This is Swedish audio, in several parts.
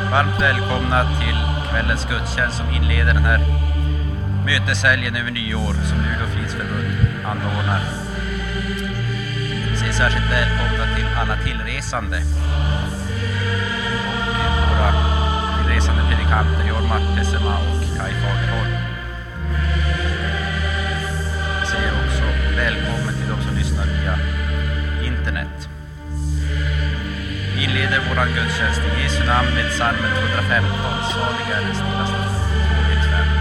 Varmt välkomna till kvällens gudstjänst som inleder den här möteshelgen över nyår som Luleå Fridsförbund anordnar. Säg särskilt välkomna till alla tillresande och våra tillresande predikanter Jorma Tessema och Kai Fagerholm. Säger också välkommen till de som lyssnar via internet. Vi inleder våran gudstjänst i Jesu namn med psalmen 215, salig är den stilla stund. 2:5.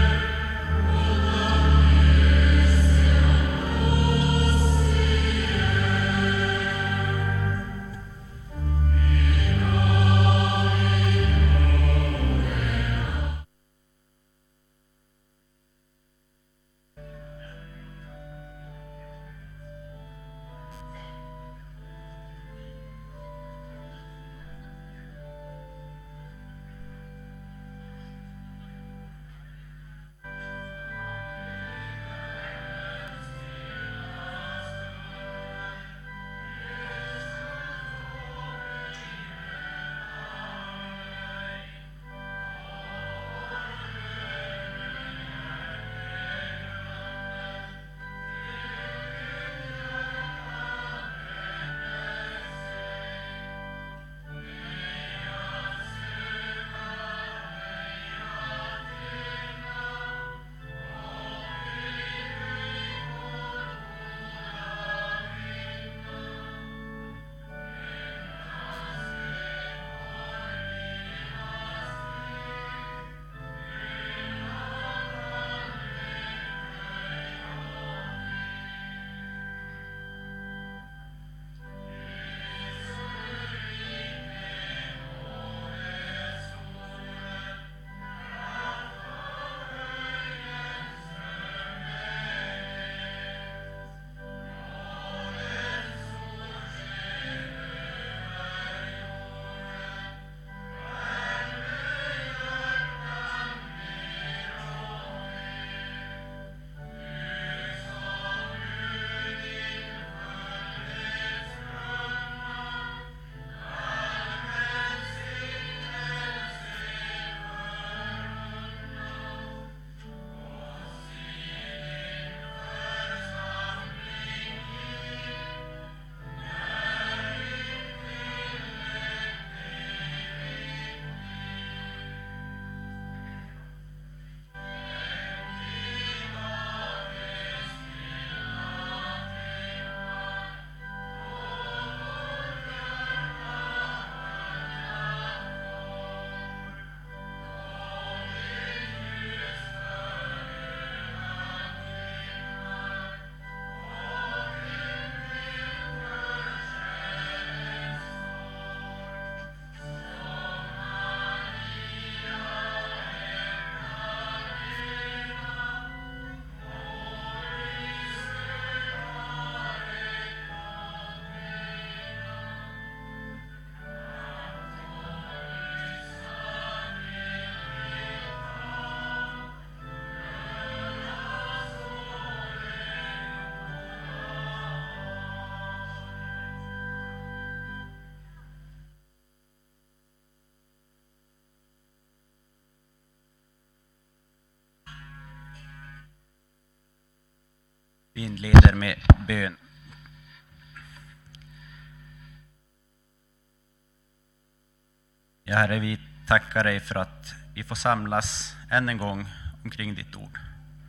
Vi inleder med bön. Ja, Herre, vi tackar dig för att vi får samlas än en gång omkring ditt ord.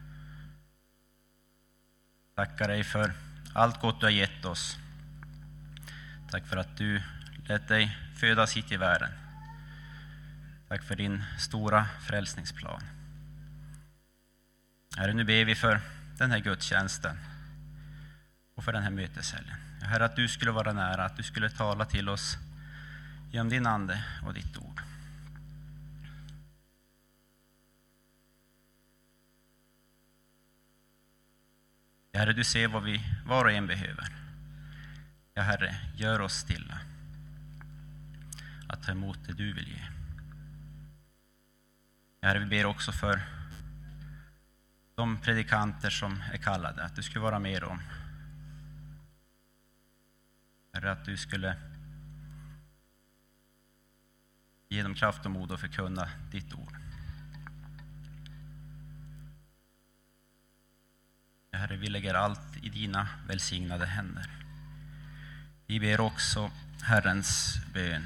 Tackar dig för allt gott du har gett oss. Tack för att du lät dig födas hit i världen. Tack för din stora frälsningsplan. Herre, nu ber vi för den här gudstjänsten och för den här möteshelgen. Herre, att du skulle vara nära, att du skulle tala till oss genom din ande och ditt ord. Herre, du ser vad vi var och en behöver. Ja, Herre, gör oss stilla att ta emot det du vill ge. Herre, vi ber också för de predikanter som är kallade, att du skulle vara med dem. Herre, att du skulle Ge dem kraft och mod att förkunna ditt ord. Herre, vi lägger allt i dina välsignade händer. Vi ber också Herrens bön.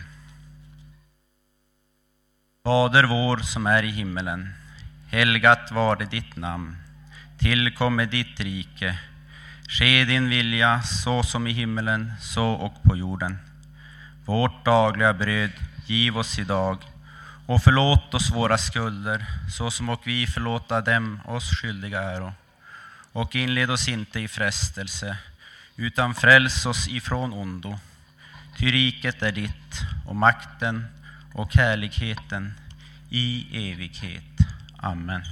Fader vår som är i himmelen, helgat var det ditt namn. Tillkommer ditt rike. Ske din vilja så som i himmelen, så och på jorden. Vårt dagliga bröd giv oss idag, och förlåt oss våra skulder, så som och vi förlåta dem oss skyldiga äro. Och inled oss inte i frestelse, utan fräls oss ifrån ondo. Ty riket är ditt, och makten och härligheten i evighet. Amen.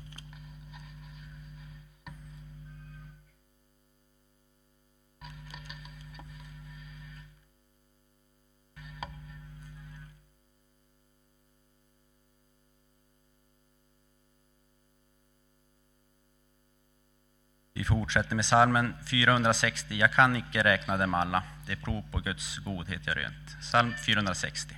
Vi fortsätter med psalmen 460. Jag kan icke räkna dem alla. Det är prov på Guds godhet jag rönt. Psalm 460.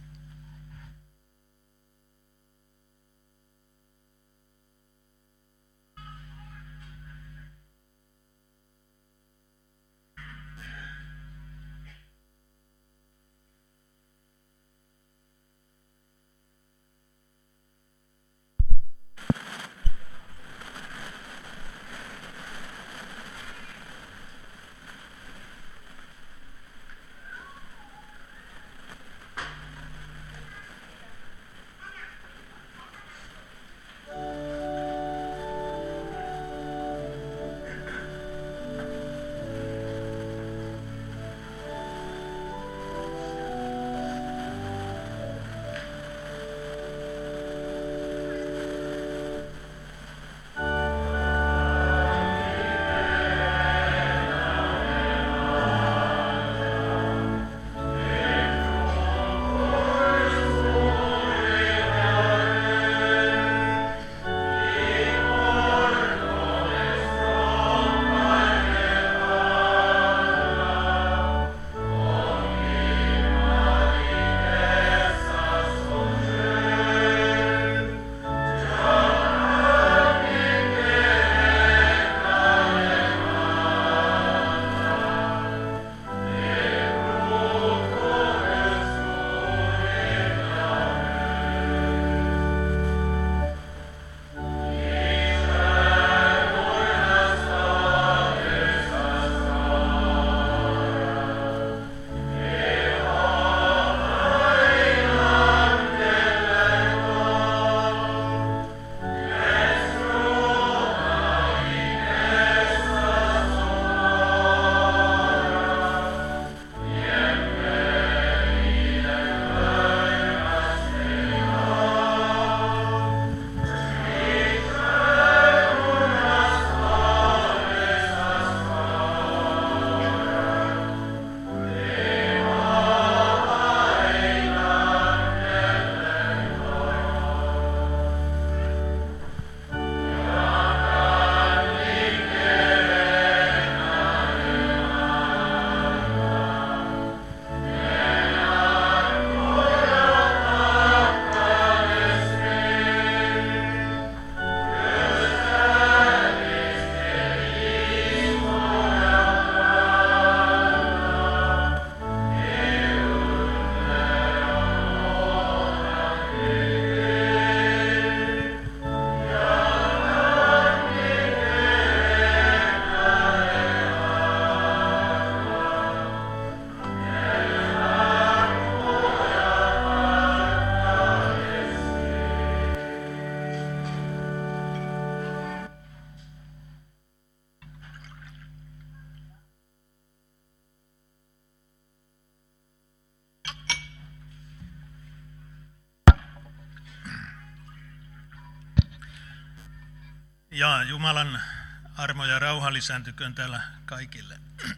Ja Jumalan armo ja rauha lisääntyköön täällä kaikille.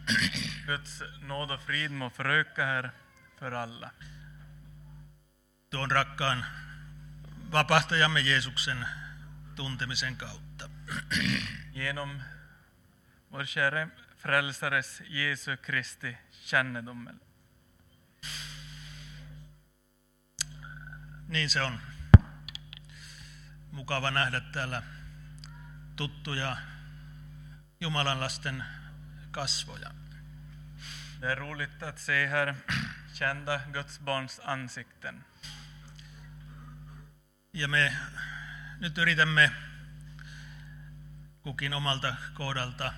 Guds nåd och frid må föröka här för alla. Tuon rakkaan vapahtajamme Jeesuksen tuntemisen kautta. Genom vår käre frälsares Jesu Kristi kännedom. Niin se on mukava nähdä täällä tuttuja Jumalan lasten kasvoja. Det är roligt att se här kända Guds barns ansikten. Ja me nyt yritämme kukin omalta kohdalta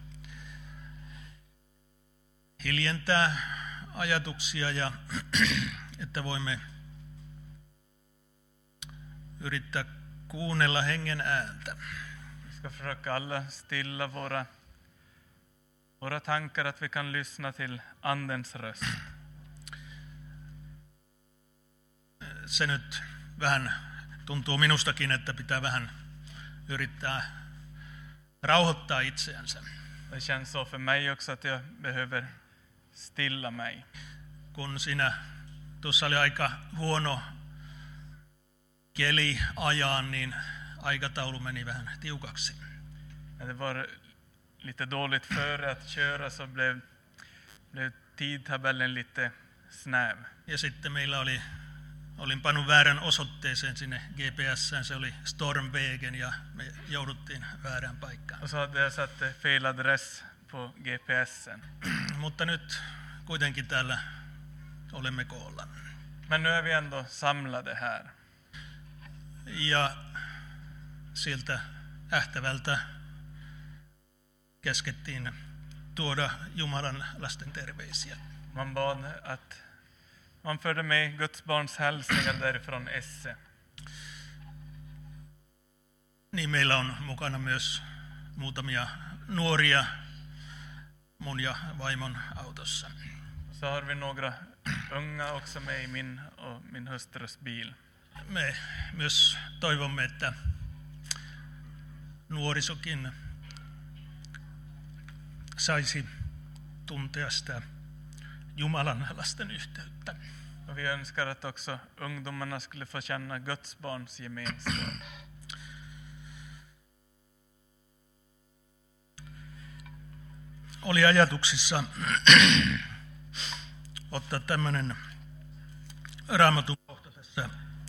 hiljentää ajatuksia ja että voimme yrittää kuunnella hengen ääntä. Vi ska försöka alla stilla våra tankar, att vi kan lyssna till Andens röst. Se nyt vähän tuntuu minustakin, että pitää vähän yrittää rauhoittaa itseänsä. Det känns så för mig också att jag behöver stilla mig. Kun siinä tuossa oli aika huono keli ajaan, niin aikataulu meni vähän tiukaksi. När det var lite dåligt före att köra så blev tidtabellen lite snäv. Ja sitten meillä olin pannut väärän osoitteeseen sinne GPS:ään, se oli Stormvägen ja me jouduttiin väärään paikkaan. Och så hade jag satt fel adress på GPSen. Mutta nyt kuitenkin täällä olemme koolla. Men nu är vi ändå samlade här. Ja sieltä Ähtävältä käskettiin tuoda Jumalan lasten terveisiä. Man bad att man förde med Guds barns hälsningar därifrån Esse. Niin meillä on mukana myös muutamia nuoria mun ja vaimon autossa. Så har vi några unga också med i min och min hustrus bil. Me myös toivomme, että nuorisokin saisi tuntea sitä Jumalan lasten yhteyttä. Och vi önskar att också ungdomarna skulle få känna Guds barns gemenskap. Oli ajatuksissa ottaa tämmöinen Raamatun kohta tässä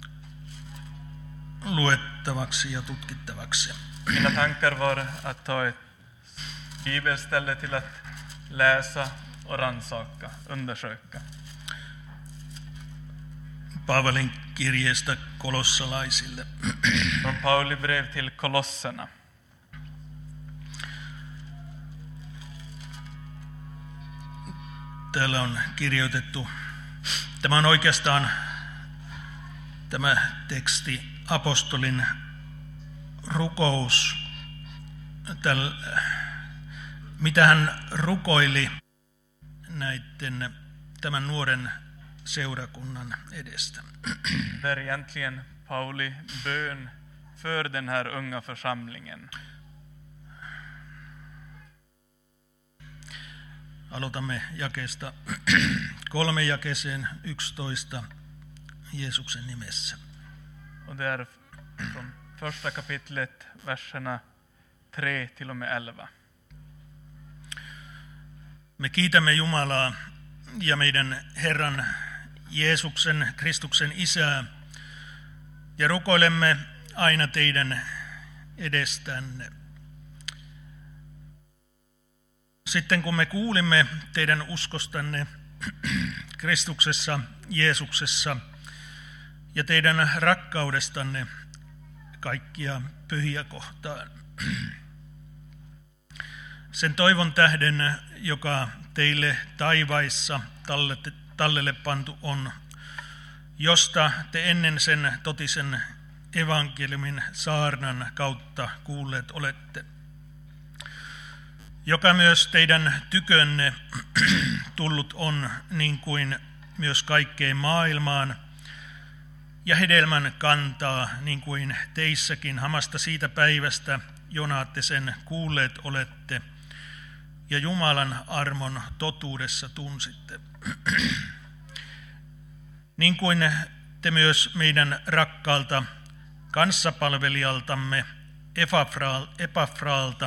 luettavaksi ja tutkittavaksi. Mina tankar var att ta ett bibelställe till att läsa och rannsaka, undersöka. Paavalin kirjeestä kolossalaisille. Från Pauli brev till Kolosserna. Täällä on kirjoitettu, tämä on oikeastaan tämä teksti apostolin rukous, mitä hän rukoili tämän nuoren seurakunnan edestä. Det är egentligen Pauli bön för den här unga församlingen. Aloitamme jakeesta 3 jakeeseen 11 Jeesuksen nimessä. Och det är från första kapitlet, verserna 3 till och med 11. Me kiitämme Jumalaa ja meidän Herran Jeesuksen Kristuksen Isää ja rukoilemme aina teidän edestänne. Sitten kun me kuulimme teidän uskostanne Kristuksessa Jeesuksessa ja teidän rakkaudestanne kaikkia pyhiä kohtaan. Sen toivon tähden, joka teille taivaissa tallelle pantu on, josta te ennen sen totisen evankeliumin saarnan kautta kuulleet olette, joka myös teidän tykönne tullut on niin kuin myös kaikkeen maailmaan, ja hedelmän kantaa niin kuin teissäkin hamasta siitä päivästä, jona te sen kuulleet olette, ja Jumalan armon totuudessa tunsitte. Niin kuin te myös meidän rakkaalta kanssapalvelijaltamme Epafraalta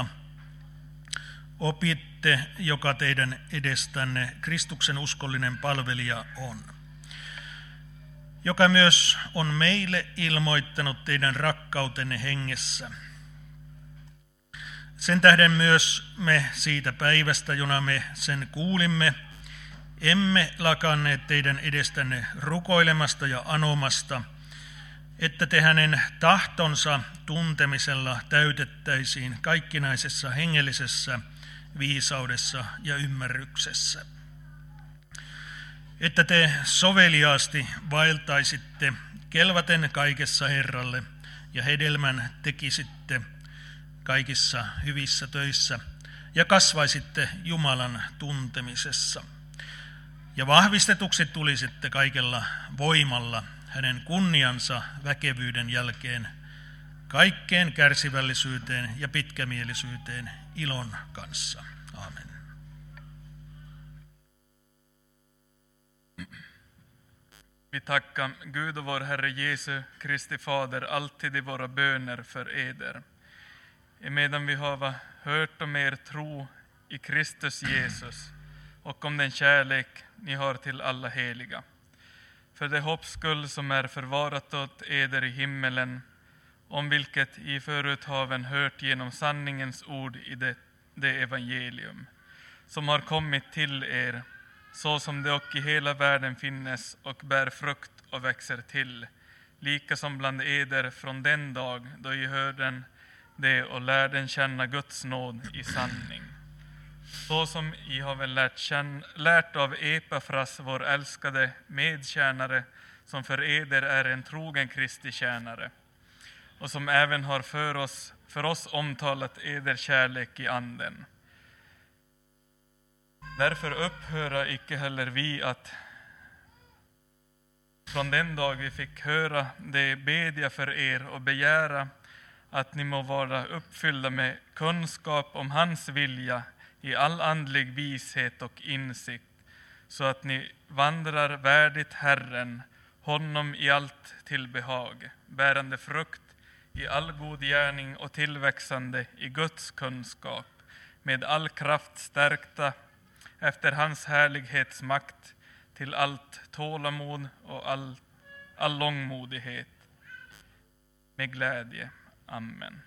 opitte, joka teidän edestänne Kristuksen uskollinen palvelija on. joka myös on meille ilmoittanut teidän rakkautenne hengessä. Sen tähden myös me siitä päivästä, jona me sen kuulimme, emme lakanneet teidän edestänne rukoilemasta ja anomasta, että te hänen tahtonsa tuntemisella täytettäisiin kaikkinaisessa hengellisessä viisaudessa ja ymmärryksessä. Että te soveliaasti vaeltaisitte kelvaten kaikessa Herralle ja hedelmän tekisitte kaikissa hyvissä töissä ja kasvaisitte Jumalan tuntemisessa. Ja vahvistetuksi tulisitte kaikella voimalla hänen kunniansa väkevyyden jälkeen kaikkeen kärsivällisyyteen ja pitkämielisyyteen ilon kanssa. Amen. Vi tackar Gud och vår Herre Jesu Kristi Fader alltid i våra böner för eder. Emedan vi har hört om er tro i Kristus Jesus och om den kärlek ni har till alla heliga. För det hopps skull som är förvarat åt eder i himmelen, om vilket i förut haven hört genom sanningens ord i det evangelium, som har kommit till er, så som det och i hela världen finnes och bär frukt och växer till, lika som bland eder från den dag då I hörden det och lärden känna Guds nåd i sanning. Så som I har väl lärt av Epafras, vår älskade medtjänare, som för eder är en trogen Kristi tjänare, och som även har för oss omtalat eder kärlek i anden. Därför upphöra icke heller vi att från den dag vi fick höra det bedja för er och begära att ni må vara uppfyllda med kunskap om hans vilja i all andlig vishet och insikt, så att ni vandrar värdigt Herren, honom i allt tillbehag, bärande frukt i all god gärning och tillväxande i Guds kunskap, med all kraft stärkta efter hans härlighetsmakt till allt tålamod och all långmodighet med glädje. Amen.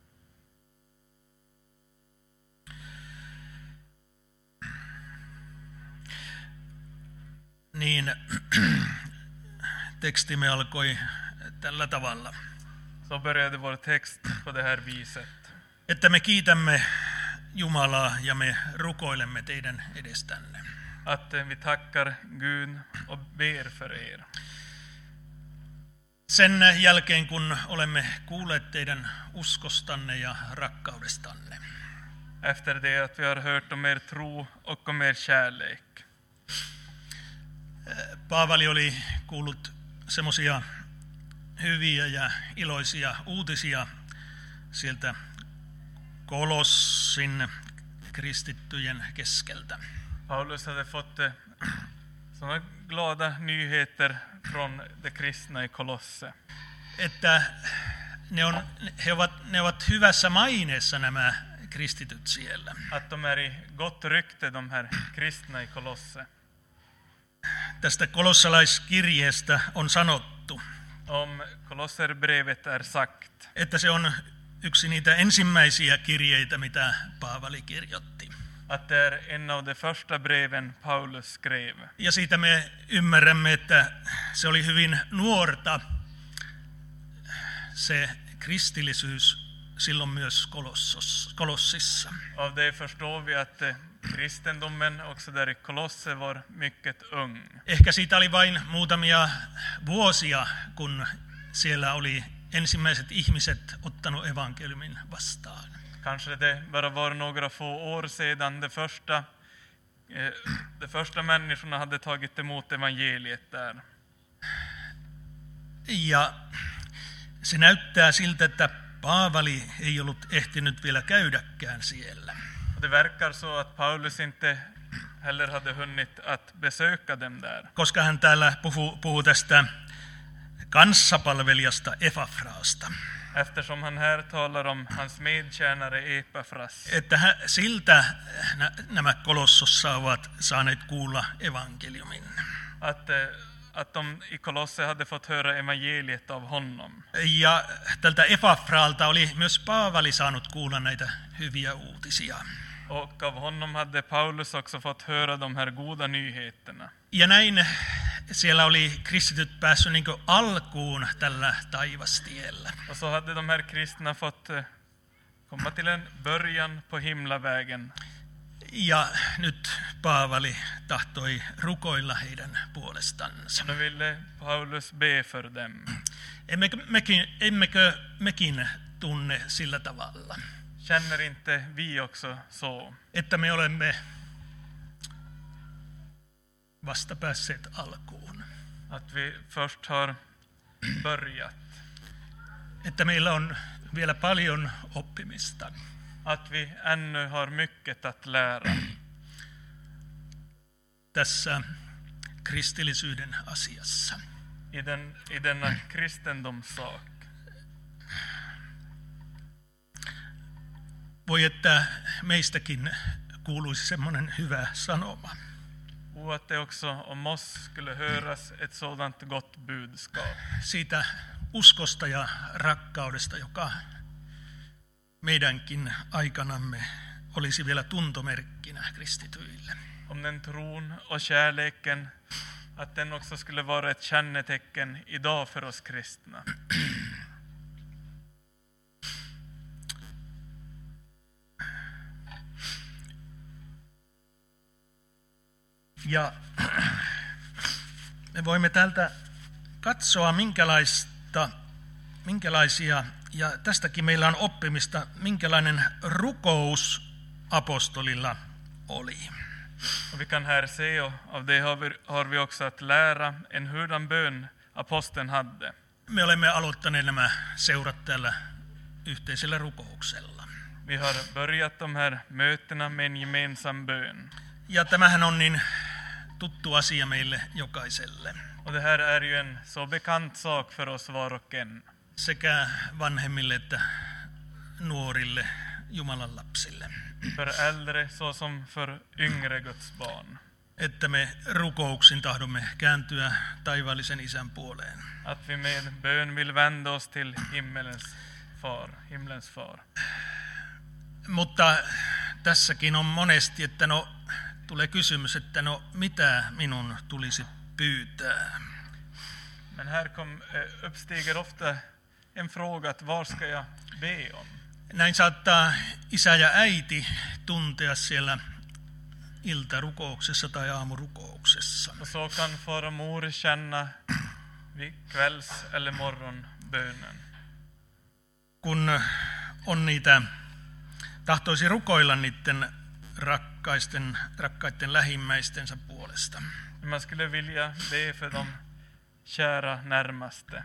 Niin, tekstimme alkoi tällä tavalla. Så började vår text på det här viset. Että me kiitämme Jumalaa ja me rukoilemme teidän edestänne. Att vi tackar Gud och ber för er. Sen jälkeen, kun olemme kuulleet teidän uskostanne ja rakkaudestanne. Efter det att vi har hört om er tro och om er kärlek. Paavali oli kuullut semmoisia hyviä ja iloisia uutisia sieltä Kolossin kristittyjen keskeltä. Paulus hade fått sådana glada nyheter från de kristna i Kolosse. Että ne ovat hyvässä maineessa nämä kristityt siellä. Att de är i gott rykte, de här kristna i Kolosse. Tästä kolossalaiskirjeestä on sanottu, Om Kolosserbrevet är sagt, että se on yksi niitä ensimmäisiä kirjeitä, mitä Paavali kirjoitti. att det är en av de första breven Paulus skrev. Ja siitä me ymmärrämme, että se oli hyvin nuorta se kristillisyys silloin myös Kolossissa. Av det förstår vi att kristendomen också där i Kolosse var mycket ung. Ehkä siitä oli vain muutamia vuosia, kun siellä oli ensimmäiset ihmiset ottanut evankeliumin vastaan. Kanske det bara var några få år sedan de första människorna hade tagit emot evangeliet där. Ja se näyttää siltä, että Paavali ei ollut ehtinyt vielä käydäkään siellä. Det verkar så att Paulus inte heller hade hunnit att besöka dem där. Koska hän täällä puhuu tästä kanssapalvelijasta Epafraasta. Eftersom han här talar om hans medtjänare Epafras. Että siltä nämä Kolossossa ovat saaneet kuulla evankeliumin. Att att de i Kolosse hade fått höra evangeliet av honom. Ja tältä Epafraalta oli myös Paavali saanut kuulla näitä hyviä uutisia. Och av honom hade Paulus också fått höra de här goda nyheterna. Ja näin siellä oli kristityt päässyt niin kuin alkuun tällä taivastiellä. Och så hade de här kristna fått komma till en början på himlavägen. Ja nyt Paavali tahtoi rukoilla heidän puolestansa. Nu ville Paulus be för dem. Emmekö mekin tunne sillä tavalla, Känner inte vi också så? että me olemme vasta päässeet alkuun. Att vi först har börjat. Että meillä on vielä paljon oppimista. Att vi ännu har mycket att lära. Tässä kristillisyyden asiassa. I denna kristendomssak. Voi että meistäkin kuuluisi semmoinen hyvä sanoma. Att det också om oss skulle höras ett sådant gott budskap. Siitä uskosta ja rakkaudesta, joka meidänkin aikanamme olisi vielä tuntomerkkinä kristityille. Om den tron och kärleken, att den också skulle vara ett kännetecken idag för oss kristna. Ja me voimme täältä katsoa minkälaisia, ja tästäkin meillä on oppimista, minkälainen rukous apostolilla oli. Och vi kan här se, och av det har vi också att lära en hurdan bön aposteln hade. Me olemme aloittaneet nämä seurat täällä yhteisellä rukouksella. Vi har börjat de här mötena med en gemensam bön. Ja tämähän on niin tuttu asia meille jokaiselle. Och det här är ju en så bekant sak för oss var och en. Sekä vanhemmille että nuorille Jumalan lapsille. För äldre så som för yngre Guds barn. Että me rukouksin tahdomme kääntyä taivaallisen Isän puoleen. Att vi med bön vill vända oss till himlens far. Mutta tässäkin on monesti, että tulee kysymys, että mitä minun tulisi pyytää. Men här uppstiger ofta en fråga att vad ska jag be om? Näin saattaa isä ja äiti tuntea siellä iltarukouksessa tai aamurukouksessa. Och så kan far och mor känna vid kvälls- eller morgonbönen. Kun on niitä, tahtoisi rukoilla niiden rakkaiden lähimmäistensä puolesta. Man skulle vilja be för de kära närmaste.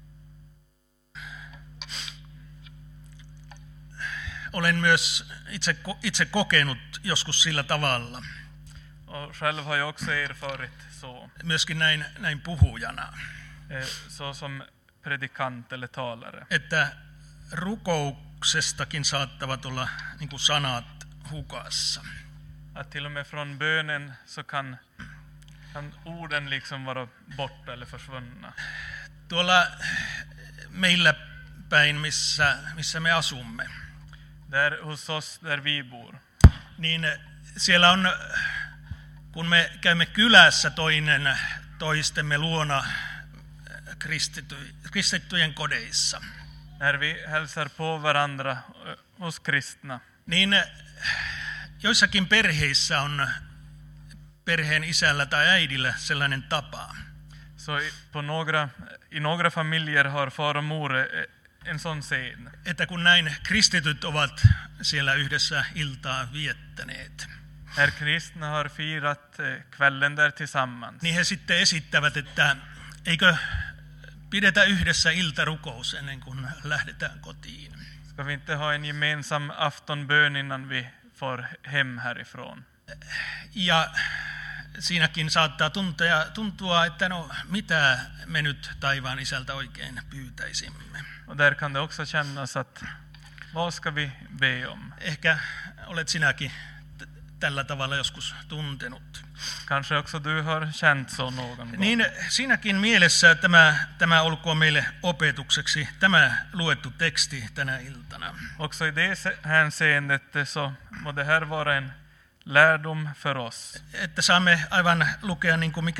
Olen myös itse kokenut joskus sillä tavalla. Och själv har jag också erfarit så. Myöskin näin puhujana. Så som predikant eller talare. Että rukouksestakin saattavat olla niin kuin sanat hukassa. Att till och med från bönen så kan orden liksom vara borta eller försvunna. Tuolla meillä päin, missä me asumme. Där hos oss, där vi bor. Niin siellä on, kun me käymme kylässä toistemme luona kristittyjen kodeissa. När vi hälsar på varandra hos kristna. Niin joissakin perheissä on perheen isällä tai äidillä sellainen tapa. Så i några familjer har far och mor en sån sed. Että kun näin kristityt ovat siellä yhdessä iltaa viettäneet. När kristna har firat kvällen där tillsammans. Niin he sitten esittävät, että eikö pidetä yhdessä iltarukous ennen kuin lähdetään kotiin. Ska vi inte ha en gemensam aftonbön innan vi får hem härifrån? Ja siinäkin saattaa tuntua, että mitä me nyt taivaan isältä oikein pyytäisimme. Och där kan det också kännas att vad ska vi be om? Ehkä olet sinäkin tällä tavalla joskus tuntenut. Kanske också du har känt så någon gång. Niin siinäkin mielessä tämä olkoon meille opetukseksi, tämä luettu teksti tänä iltana. Också i det hänseendet så må det här vara en lärdom för oss. Että saamme aivan lukea, niin kuin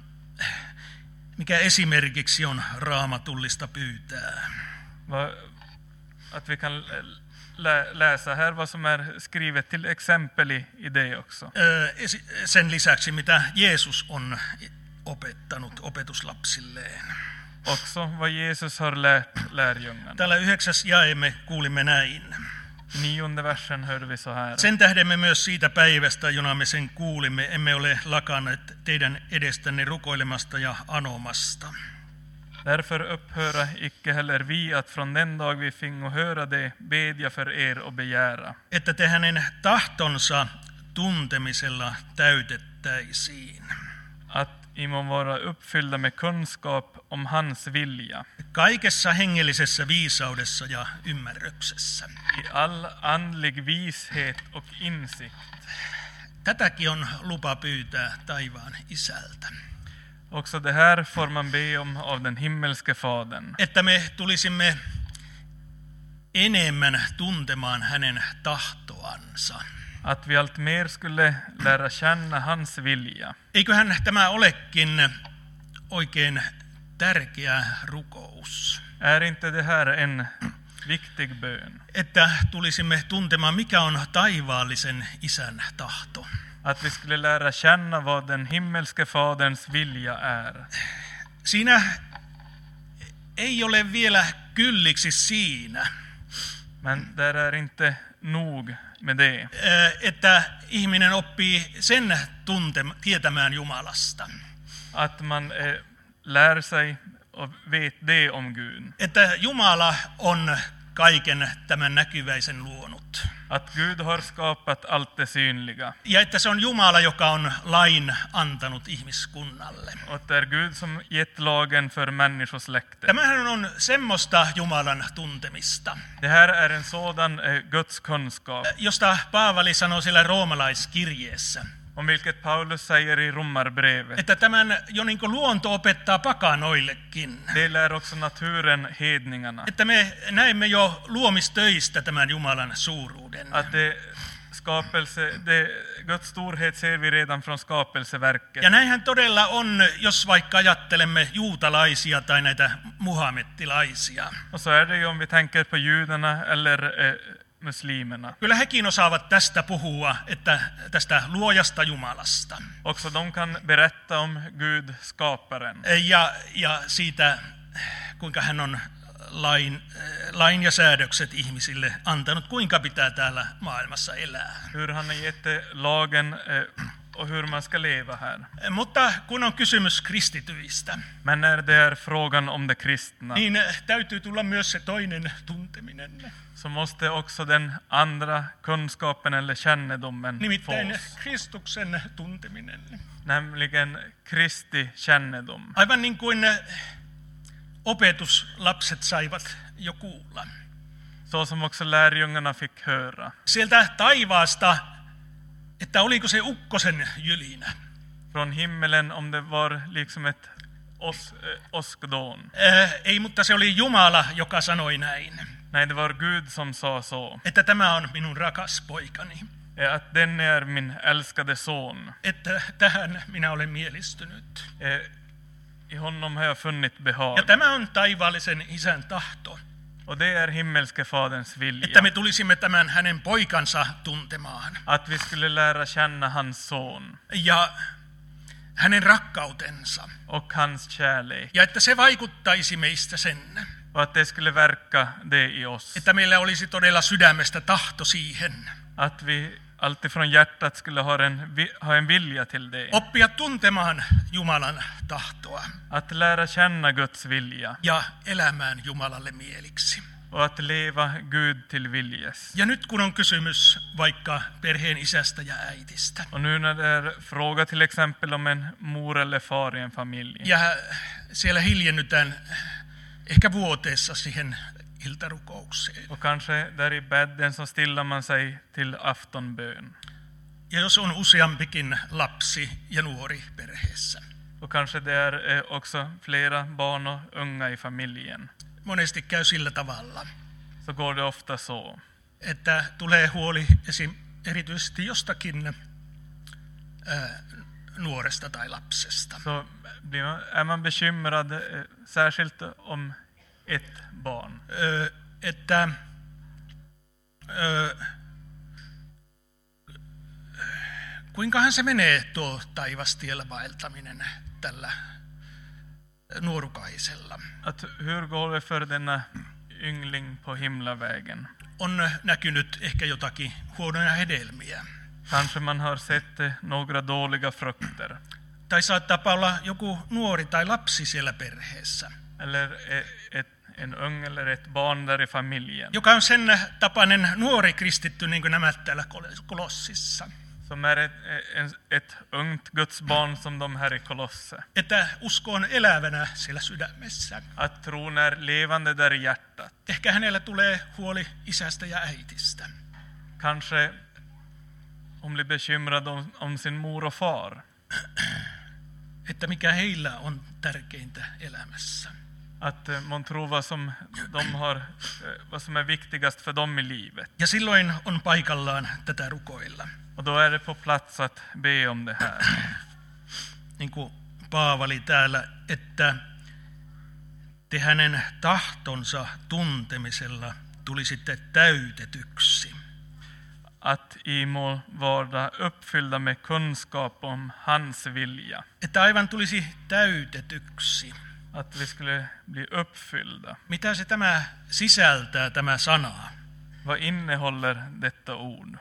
mikä esimerkiksi on raamatullista pyytää. Att vi kan läsa här vad som är skrivet till exempel i det också. Sen lisäksi, mitä Jeesus on opettanut opetuslapsilleen. Också vad Jesus har lärt lärjungarna. Täällä 9. jae me kuulimme näin. 9:e versen hörde vi så här. Sen tähden me myös siitä päivästä, jona me sen kuulimme, emme ole lakanneet teidän edestänne rukoilemasta ja anomasta. Därför upphöra icke heller vi att från den dag vi fingo höra det bedja för er och begära. Että te hänen tahtonsa tuntemisella täytettäisiin. Att imon vara uppfyllda med kunskap om hans vilja. Kaikessa hengellisessä viisaudessa ja ymmärryksessä. I all andlig vishet och insikt. Tätäkin on lupa pyytää taivaan isältä. Också det här får man be om av den himmelske fadern. Että me tulisimme enemmän tuntemaan hänen tahtoansa. Att vi allt mer skulle lära känna hans vilja. Eiköhän tämä olekin oikein tärkeä rukous. Är inte det här en viktig bön? Että tulisimme tuntemaan, mikä on taivaallisen isän tahto. Att vi skulle lära känna vad den himmelske faderns vilja är. Siinä ei ole vielä kylliksi siinä. Men där är inte nog med det. Että ihminen oppii sen tietämään Jumalasta. Att man lär sig och vet det om Gud. Että Jumala on kaiken tämän näkyväisen luonut. Att Gud har skapat allt det synliga. Ja että se on Jumala, joka on lain antanut ihmiskunnalle. Och det är Gud som gett lagen för människosläktet. Tämähän on semmoista Jumalan tuntemista. Det här är en sådan Guds kunskap. Josta Paavali sanoo siellä roomalaiskirjeessä. Om vilket Paulus säger i Romarbrevet. Että tämän jo niin kuin luonto opettaa pakanoillekin. Det lär också naturen hedningarna. Että me näemme jo luomistöistä tämän Jumalan suuruuden. Att Guds storhet ser vi redan från skapelseverket. Ja näinhän todella on, jos vaikka ajattelemme juutalaisia tai näitä muhammettilaisia. Och så är det ju om vi tänker på judarna eller muslimerna. Kyllä hekin osaavat tästä puhua, että tästä luojasta Jumalasta. Också de kan berätta om Gud skaparen. Ja siitä, kuinka hän on lain ja säädökset ihmisille antanut, kuinka pitää täällä maailmassa elää. Hur han har gett lagen och hur man ska leva här. Mutta kun on kysymys kristityistä, men när det är frågan om de kristna, niin täytyy tulla myös se toinen tunteminen. Så måste också den andra kunskapen eller kännedomen nimittäin fås. Kristuksen tunteminen. Nämligen Kristi kännedom. Aivan niin kuin opetuslapset saivat jo kuulla. Så som också lärjungarna fick höra. Sieltä taivaasta, että oliko se ukkosen jylinä. Från himmelen om det var liksom ett åskdån. Ei, mutta se oli Jumala, joka sanoi näin. Nej, det var Gud som sa så. Että tämä on minun rakas poikani. Att den är min älskade son. Että tähän minä olen mielistynyt. I honom har jag funnit behag. Ja tämä on taivaallisen isän tahto. Och det är himmelske faderns vilja. Että me tulisimme tämän hänen poikansa tuntemaan. Att vi skulle lära känna hans son. Ja hänen rakkautensa. Och hans kärlek. Ja että se vaikuttaisi meistä sen. Och att det skulle verka det i oss. Että meillä olisi todella sydämestä tahto siihen. Att vi alltifrån hjärtat skulle ha en vilja till det. Oppia tuntemaan Jumalan tahtoa. Att lära känna Guds vilja. Ja elämään Jumalalle mieliksi. Och att leva Gud till viljes. Ja nyt kun on kysymys vaikka perheen isästä ja äitistä. Och nu när det är fråga till exempel om en mor eller far i en familj. Ja siellä hiljennytään ehkä vuoteessa siihen iltarukoukseen. Och kanske där i bädden så stillar man sig till aftonbön. Ja jos on useampikin lapsi ja nuori perheessä. Och kanske det är också flera barn och unga i familjen. Monesti käy sillä tavalla, Så går det ofta så. että tulee huoli erityisesti jostakin nuoresta tai lapsesta. Så är man bekymrad särskilt om ett barn. Että kuinkahan se menee tuo taivastiellä vaeltaminen tällä nuorukaisella. Att hur går det för denna yngling på himlavägen? On näkynyt ehkä jotakin huonoja hedelmiä. Kanske man har sett några dåliga frukter. Tai saattaa olla joku nuori tai lapsi siellä perheessä. Eller en ung eller ett barn där i familjen. Joka on sen tapainen nuori kristitty, niin kuin nämä täällä Kolossissa. Som är ett ungt Guds barn som de här i Kolosse. Että usko on elävänä siellä sydämessä. Att tron är levande där i hjärtat. Ehkä hänellä tulee huoli isästä ja äitistä. Kanske hon blir bekymrad om sin mor och far. Että mikä heillä on tärkeintä elämässä. Att man tror vad som är viktigast för dem i livet. Ja silloin on paikallaan tätä rukoilla. Och då är det på plats att be om det här. Niin kuin Paavali täällä, että te hänen tahtonsa tuntemisella tulisitte täytetyksi. Att I må vara uppfyllda med kunskap om hans vilja. Että aivan tulisi täytetyksi. Att vi skulle bli uppfyllda. Mitä se tämä sisältää, tämä sana? Vad innehåller detta ord?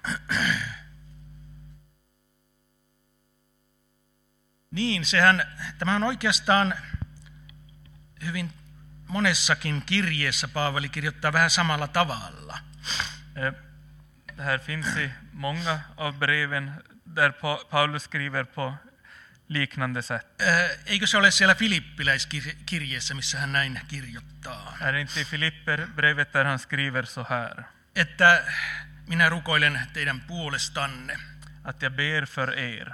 Niin, tämä on oikeastaan hyvin monessakin kirjeessä Paavali kirjoittaa vähän samalla tavalla. Det här finns i många av breven där Paulus skriver på liknande sätt. Eikö se ole siellä Filippiläiskirjeessä, missä hän näin kirjoittaa? Är det inte i Filipperbrevet där han skriver så här? Että minä rukoilen teidän puolestanne. Att jag ber för er.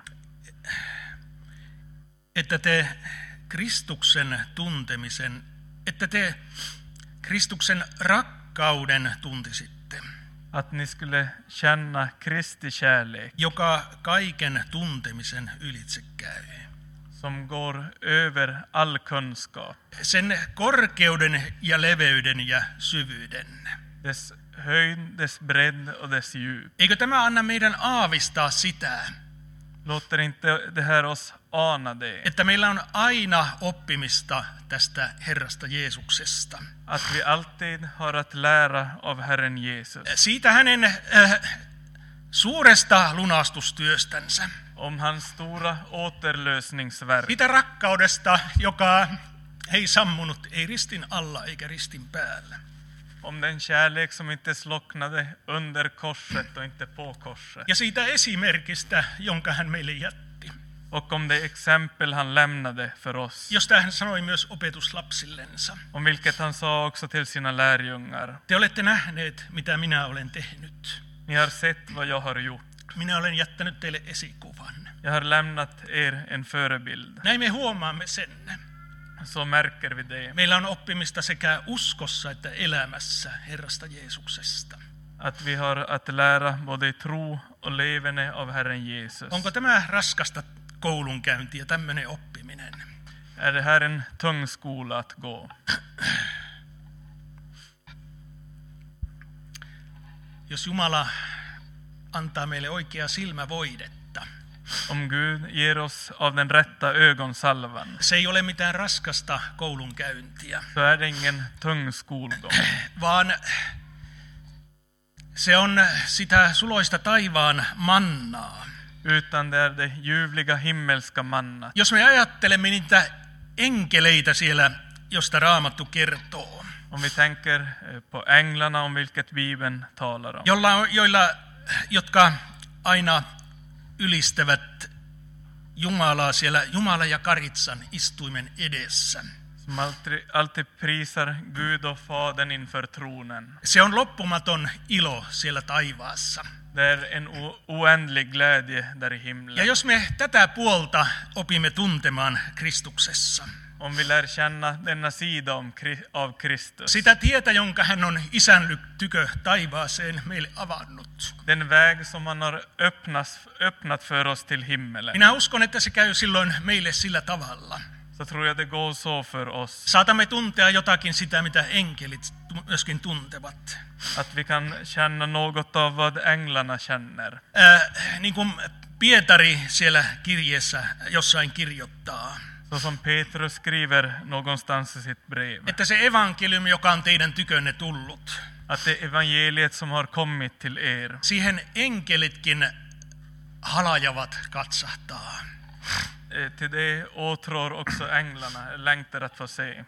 Että te Kristuksen tuntemisen, että te Kristuksen rakkauden tuntisitte. Att ni skulle känna Kristi kärlek. Joka kaiken tuntemisen ylitse käy. Som går över all kunskap. Sen korkeuden ja leveyden ja syvyyden. Dess höjd, dess bredd och dess djup. Eikö tämä anna meidän aavistaa sitä? Låter inte det här oss ana det? Että meillä on aina oppimista tästä Herrasta Jeesuksesta. Att vi alltid har att lära av Herren Jesus. Siitä hänen suuresta lunastustyöstänsä. Om hans stora återlösningsverk. Siitä rakkaudesta, joka ei sammunut, ei ristin alla eikä ristin päällä. Om den kärlek som inte slocknade under korset och inte på korset. Ja siitä esimerkistä, jonka hän meille jätti. Och om det exempel han lämnade för oss. Josta hän sanoi myös opetuslapsillensa. Om vilket han sa också till sina lärjungar. Te olette nähneet, mitä minä olen tehnyt. Ni har sett vad jag har gjort. Minä olen jättänyt teille esikuvan. Jag har lämnat er en förebild. Näin me huomaamme sen. Så märker vi det. Meillä on oppimista sekä uskossa että elämässä Herrasta Jeesuksesta. Att vi har att lära både i tro och leverne av Herren Jesus. Onko tämä raskasta koulunkäyntiä, tämmöinen oppiminen? Är det här en tung skola att gå? Jos Jumala antaa meille oikeaa silmävoidetta. Om Gud ger oss av den rätta ögonsalvan. Se ei ole mitään raskasta koulunkäyntiä. Så är det ingen tung skolgång. Vaan se on sitä suloista taivaan mannaa. Utan det är det ljuvliga himmelska manna. Jos me ajattelemme niitä enkeleitä siellä, josta Raamattu kertoo. Om vi tänker på änglarna om vilket Bibeln talar om. Jotka aina ylistävät Jumalaa siellä Jumala ja Karitsan istuimen edessä. Som alltid prisar Gud och Fadern inför tronen. Se on loppumaton ilo siellä taivaassa. Det är en oändlig glädje där i Ja himlen. jos me tätä puolta opimme tuntemaan Kristuksessa, Om vi lär känna denna sida av Kristus. sitä tietä, jonka hän on isän tykö taivaaseen meille avannut. Den väg som han har öppnat för oss till himmelen. Minä uskon, että se käy silloin meille sillä tavalla. Så tror jag det går så för oss. Saatamme tuntea jotakin sitä, mitä enkelit myöskin tuntevat. Att vi kan känna något av vad änglarna känner. Niin kuin Pietari siellä kirjeessä jossain kirjoittaa, Så som Petrus skriver någonstans i sitt brev. että se evankeliumi, joka on teidän tykönne tullut, Att det evangeliet som har kommit till er. siihen enkelitkin halajavat katsahtaa. Till det åtrår också änglarna, längtar att få se.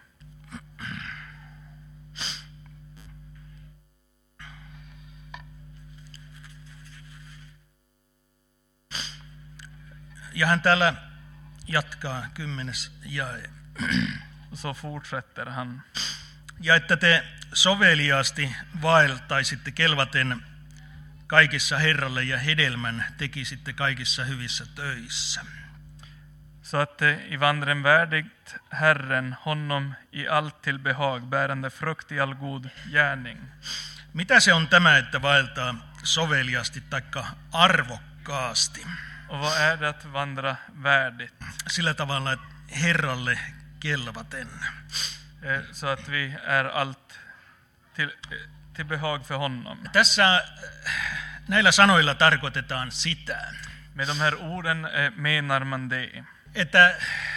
Ja hän täällä jatkaa 10. jae. Så fortsätter han. Ja että te soveliaasti vaeltaisitte kelvaten kaikissa Herralle ja hedelmän tekisitte kaikissa hyvissä töissä. Så att det i vandren värdigt Herren, honom i allt till behag, bärande frukt i all god gärning. Mitä se on tämä, että vaeltaa soveliasti taikka arvokkaasti? Och vad är det att vandra värdigt? Sillä tavalla, että Herralle kelvaten. Så att vi är allt till behag för honom. Tässä näillä sanoilla tarkoitetaan sitä, Med de här orden menar man det. että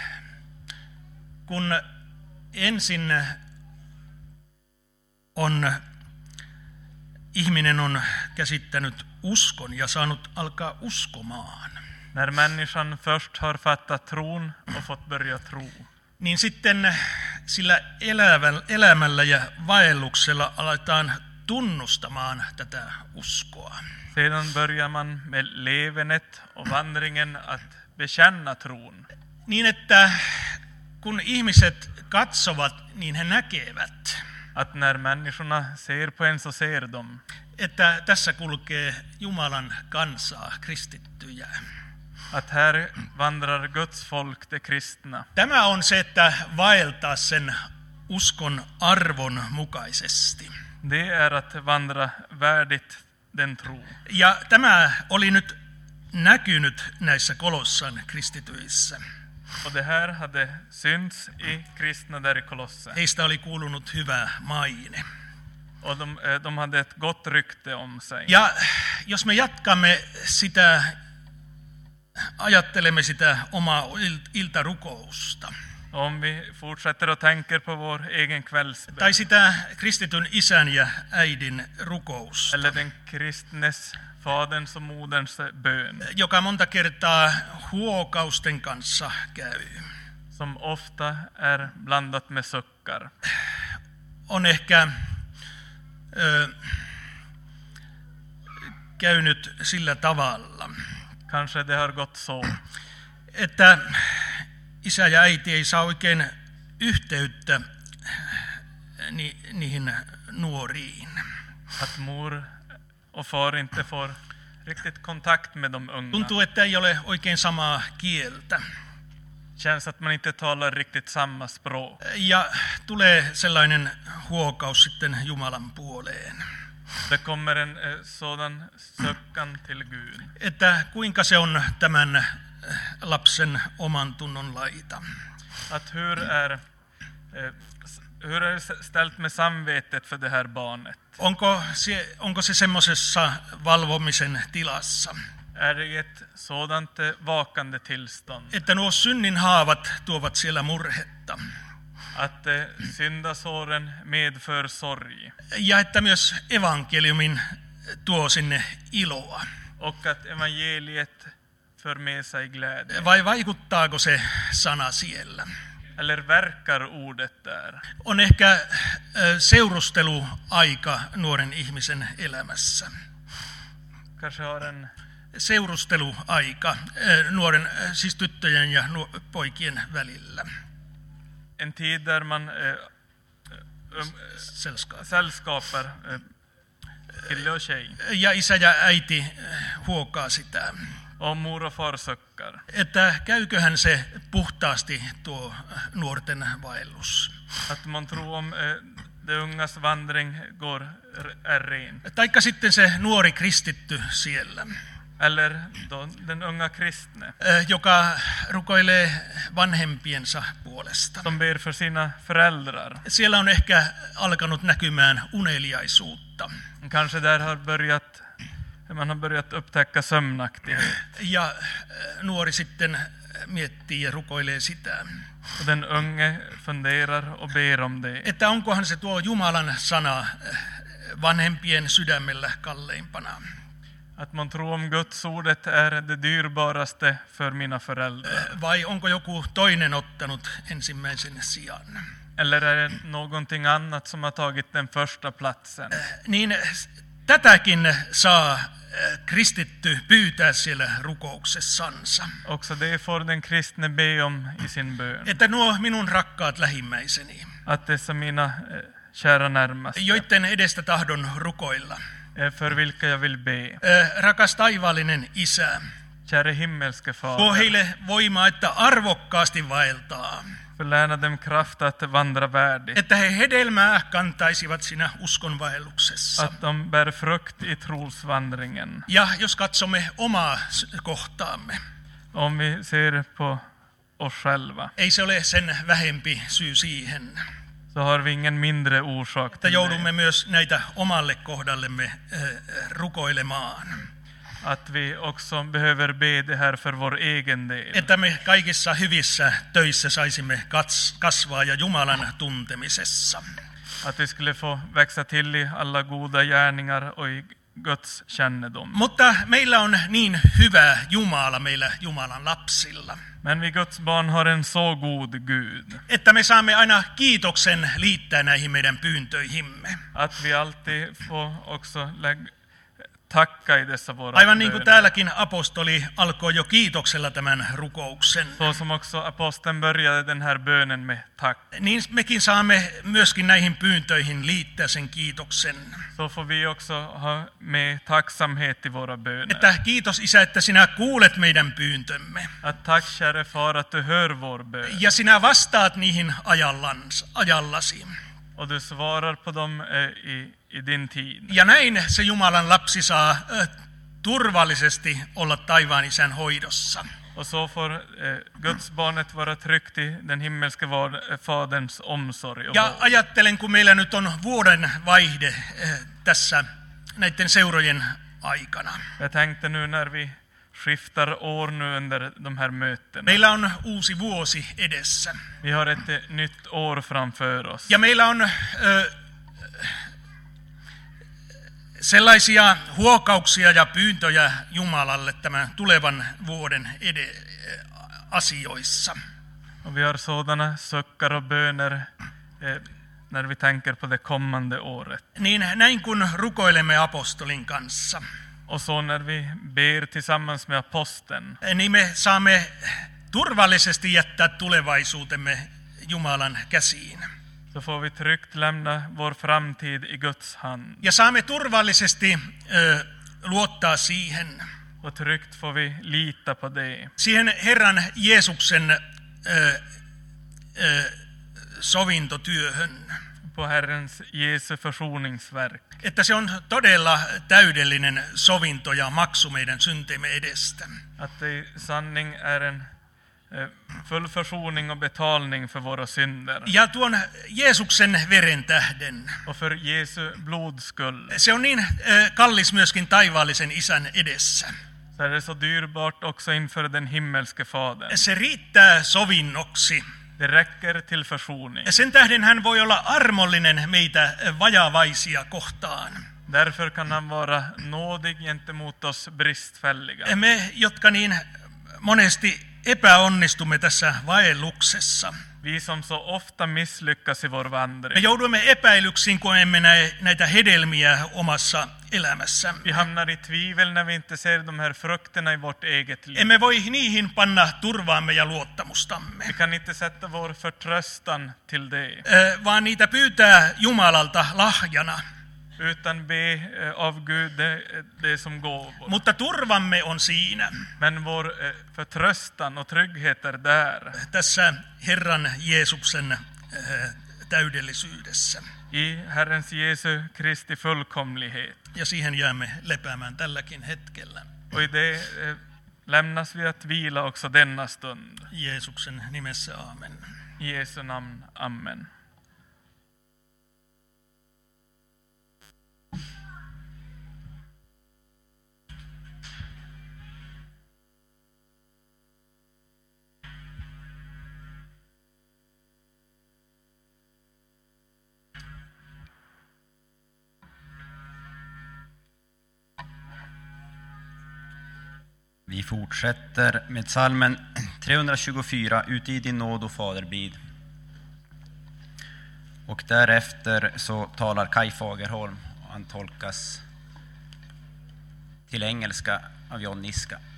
kun ensin ihminen on käsittänyt uskon ja saanut alkaa uskomaan, När människan först har fattat tron och fått börja tro. niin sitten sillä elämällä ja vaelluksella aletaan tunnustamaan tätä uskoa. Sedan börjar man med levenet och vandringen att bekänna tron. Niin että kun ihmiset katsovat, niin he näkevät, Att när människorna ser på en så ser de. että tässä kulkee Jumalan kansaa, kristittyjä. Att här vandrar Guds folk, de kristna. Tämä on se, että vaeltaa sen uskon arvon mukaisesti. Det är att vandra värdigt den tro. Ja tämä oli nyt näkynyt näissä Kolossan kristityissä. Och det här hade synts i kristna där i Kolosse. Heistä oli kuulunut hyvä maine. Och de hade ett gott rykte om sig. Ja jos me jatkamme sitä, ajattelemme sitä omaa iltarukousta, Om vi fortsätter och tänker på vår egen kvällsbön. tai sitä kristityn isän ja äidin rukousta, Eller den kristnes, faderns och moderns bön. joka monta kertaa huokausten kanssa käy. Som ofta är blandat med suckar. On ehkä käynyt sillä tavalla, Kanske det har gått så. että isä ja äiti ei saa oikein yhteyttä niihin nuoriin. Att mor och far inte får riktigt kontakt med de unga. Tuntuu, että ei ole oikein samaa kieltä. Känns att man inte talar riktigt samma språk. Ja tulee sellainen huokaus sitten Jumalan puoleen, Det kommer en sådan sökan till Gud. että kuinka se on tämän lapsen oman tunnon laita. Att hur är det ställt med samvetet för det här barnet? Onko se semmoisessa valvomisen tilassa, Är det ett sådant vakande tillstånd? että nuo synnin haavat tuovat siellä murhetta, Att syndasåren medför sorg. ja että myös evankeliumin tuo sinne iloa? Och att evangeliet för med sig glädje. Vai vaikuttaako se sana siellä? Eller verkar ordet där? On ehkä seurusteluaika nuoren ihmisen elämässä. Kanske har en Seurusteluaika nuoren, siis tyttöjen ja poikien välillä. en tid där man Sällskap. sällskapar kille och tjej. Ja isä ja äiti huokaa sitä. Och mor och far suckar. Että käyköhän se puhtaasti tuo nuorten vaellus. Att man tror om de ungas vandring är ren. Taikka sitten se nuori kristitty siellä, Eller då den unga kristne joka rukoilee vanhempiensa puolesta. som ber för sina föräldrar. Siellä on ehkä alkanut näkymään uneliaisuutta. Kanske där man har börjat upptäcka sömnaktighet. Ja nuori sitten miettii ja rukoilee sitä. Och den unge funderar och ber om det. Että onkohan se tuo Jumalan sana vanhempien sydämellä kalleimpana. Att man tror om Guds ordet är det dyrbaraste för mina föräldrar. Vai onko joku toinen ottanut ensimmäisen sijan? Eller är det någonting annat som har tagit den första platsen? Niin tätäkin saa kristitty pyytää siellä rukouksessansa. Också det får den kristne be om i sin bön. Että nuo minun rakkaat lähimmäiseni, Att dessa mina kära närmaste, joiden edestä tahdon rukoilla. för vilka jag vill be. Rakas taivaallinen Isä, Käre himmelske tuo Fader, heille voimaa, että arvokkaasti vaeltaa. förläna dem kraft att vandra värdigt. Että he hedelmää kantaisivat siinä uskonvaelluksessa. Att de bär frukt i trosvandringen. Ja jos katsomme omaa kohtaamme, Om vi ser på oss själva ei se ole sen vähempi syy siihen, så har vi ingen mindre orsak että till joudumme det. myös näitä omalle kohdallemme rukoilemaan. Att vi också behöver be det här för vår egen del. Että me kaikissa hyvissä töissä saisimme kasvaa ja Jumalan tuntemisessa. Att vi skulle få växa till i alla goda gärningar och i Guds kännedom. Mutta meillä on niin hyvä Jumala meillä Jumalan lapsilla, Men vi Guds barn har en så god Gud. että me saamme aina kiitoksen liittää näihin meidän pyyntöihimme. Att vi alltid får också tacka i dessa våra Aivan niin kuin böner. täälläkin apostoli alkoi jo kiitoksella tämän rukouksen, Så som också aposteln började den här bönen med tack. niin mekin saamme myöskin näihin pyyntöihin liittää sen kiitoksen. Så får vi också ha med tacksamhet i våra böner. Että kiitos Isä, että sinä kuulet meidän pyyntömme. Att tack käre far att du hör vår bön. Ja sinä vastaat niihin ajallasi. Och du svarar på dem i din tid. Ja näin se Jumalan lapsi saa turvallisesti olla taivaan Isän hoidossa. Och så får Guds barnet vara tryggt i den himmelske faderns omsorg och Ja vård. ajattelen, kun meillä nyt on vuoden vaihde tässä näiden seurojen aikana. Jag tänkte nu när vi skiftar år nu under de här mötena. Meillä on uusi vuosi edessä. Vi har ett nytt år framför oss. Ja meillä on sellaisia huokauksia ja pyyntöjä Jumalalle tämän tulevan vuoden asioissa. Och vi har sådana suckar och böner när vi tänker på det kommande året. Niin näin kun rukoilemme apostolin kanssa, Och så när vi ber tillsammans med aposteln niin me saamme turvallisesti jättää tulevaisuutemme Jumalan käsiin. så får vi tryggt lämna vår framtid i Guds hand. Ja saamme turvallisesti luottaa siihen, Och tryggt får vi lita på det. siihen Herran Jeesuksen sovintotyöhön. På Herrens Jesu försoningsverk. Että se on todella täydellinen sovinto ja maksu meidän syntimme edestä. Att det i sanning är en full försoning och betalning för våra synder. Ja tuon Jeesuksen veren tähden. Och för Jesu blods skull. Se on niin kallis myöskin taivaallisen Isän edessä. Så är det så dyrbart också inför den himmelske Fadern. Se riittää sovinnoksi. Det räcker till försoning. Sen tähden hän voi olla armollinen meitä vajavaisia kohtaan. Därför kan han vara nådig gentemot oss bristfälliga. Me, jotka niin monesti epäonnistumme tässä vaelluksessa. Vi som så ofta misslyckas i vår Me vandring. joudumme epäilyksiin, kun emme näe näitä hedelmiä omassa elämässämme. Vi hamnar i tvivel när vi inte ser de här frukterna i vårt eget liv. Emme voi niihin panna turvaamme ja luottamustamme, Vi kan inte sätta vår förtröstan till det. vaan niitä pyytää Jumalalta lahjana. utan be av Gud det som gåvor. Mutta turvamme on siinä. Men vår förtröstan och trygghet är där. Tässä Herran Jeesuksen täydellisyydessä. I Herrens Jesu Kristi fullkomlighet. Ja siihen jäämme lepäämään tälläkin hetkellä. Och i det lämnas vi att vila också denna stund. Jeesuksen nimessä aamen. I Jesu namn, amen. Vi fortsätter med psalmen 324, Ute i din nåd och faderbid. Och därefter så talar Kai Fagerholm och han tolkas till engelska av John Niska.